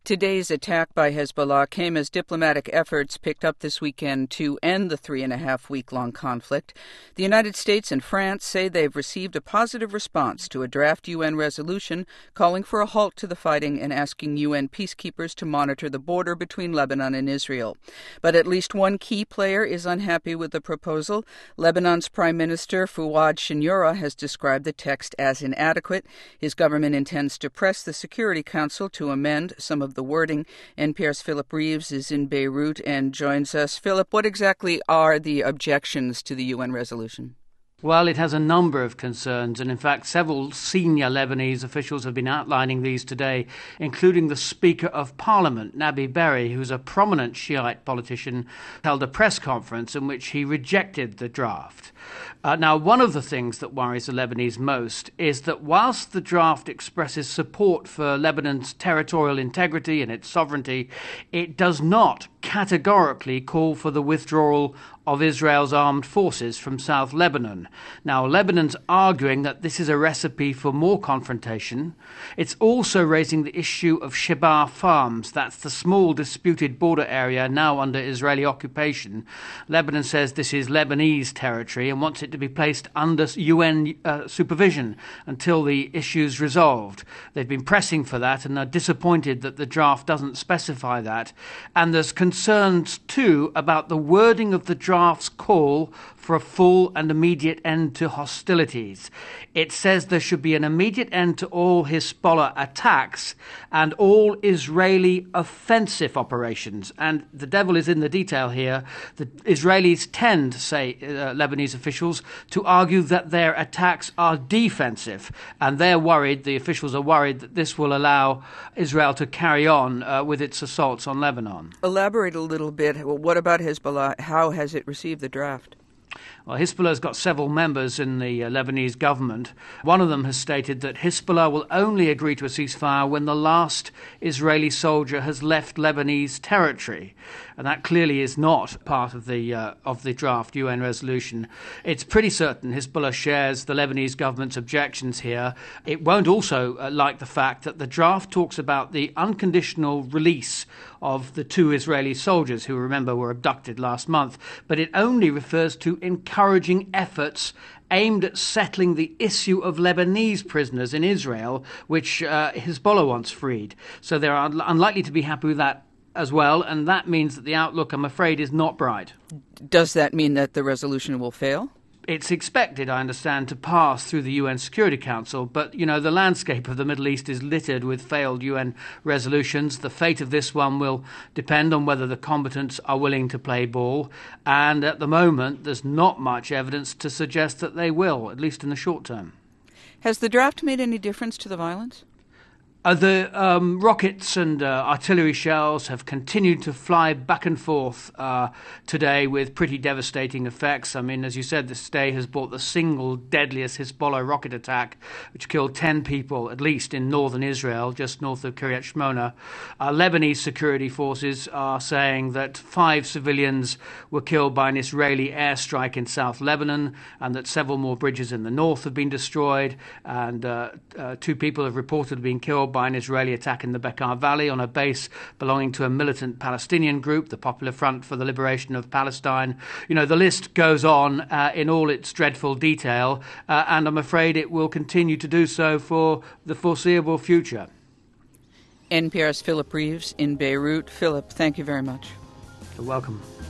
Today's attack by Hezbollah came as diplomatic efforts picked up this weekend to end the 3.5-week-long conflict. The United States and France say they've received a positive response to a draft UN resolution calling for a halt to the fighting and asking UN peacekeepers to monitor the border between Lebanon and Israel. But at least one key player is unhappy with the proposal. Lebanon's Prime Minister Fouad Shenyoura has described the text as inadequate. His government intends to press the Security Council to amend some of the wording. NPR's Philip Reeves is in Beirut and joins us. Philip, what exactly are the objections to the UN resolution? Well, it has a number of concerns, and in fact several senior Lebanese officials have been outlining these today, including the Speaker of Parliament, Nabi Berri, who's a prominent Shiite politician, held a press conference in which he rejected the draft. Now, one of the things that worries the Lebanese most is that whilst the draft expresses support for Lebanon's territorial integrity and its sovereignty, it does not categorically call for the withdrawal of Israel's armed forces from South Lebanon. Now, Lebanon's arguing that this is a recipe for more confrontation. It's also raising the issue of Shebar Farms. That's the small disputed border area now under Israeli occupation. Lebanon says this is Lebanese territory and wants it to be placed under UN supervision until the issue's resolved. They've been pressing for that and are disappointed that the draft doesn't specify that. And there's concerns, too, about the wording of the draft's call for a full and immediate end to hostilities. It says there should be an immediate end to all Hezbollah attacks and all Israeli offensive operations. And the devil is in the detail here. The Israelis tend, say Lebanese officials, to argue that their attacks are defensive. And they're worried, the officials are worried, that this will allow Israel to carry on with its assaults on Lebanon. Elaborate a little bit. What about Hezbollah? How has it received the draft? Well, Hezbollah's got several members in the Lebanese government. One of them has stated that Hezbollah will only agree to a ceasefire when the last Israeli soldier has left Lebanese territory. And that clearly is not part of the draft UN resolution. It's pretty certain Hezbollah shares the Lebanese government's objections here. It won't also like the fact that the draft talks about the unconditional release of the 2 Israeli soldiers who, remember, were abducted last month. But it only refers to encouraging efforts aimed at settling the issue of Lebanese prisoners in Israel, which Hezbollah wants freed. So they're unlikely to be happy with that as well, and that means that the outlook, I'm afraid, is not bright. Does that mean that the resolution will fail? It's expected, I understand, to pass through the UN Security Council, but, the landscape of the Middle East is littered with failed UN resolutions. The fate of this one will depend on whether the combatants are willing to play ball, and at the moment there's not much evidence to suggest that they will, at least in the short term. Has the draft made any difference to the violence? The rockets and artillery shells have continued to fly back and forth today with pretty devastating effects. I mean, as you said, this day has brought the single deadliest Hezbollah rocket attack, which killed 10 people, at least in northern Israel, just north of Kiryat Shmona. Lebanese security forces are saying that 5 civilians were killed by an Israeli airstrike in South Lebanon, and that several more bridges in the north have been destroyed, and 2 people have reported being killed by an Israeli attack in the Bekaa Valley on a base belonging to a militant Palestinian group, the Popular Front for the Liberation of Palestine. The list goes on in all its dreadful detail, and I'm afraid it will continue to do so for the foreseeable future. NPR's Philip Reeves in Beirut. Philip, thank you very much. You're welcome.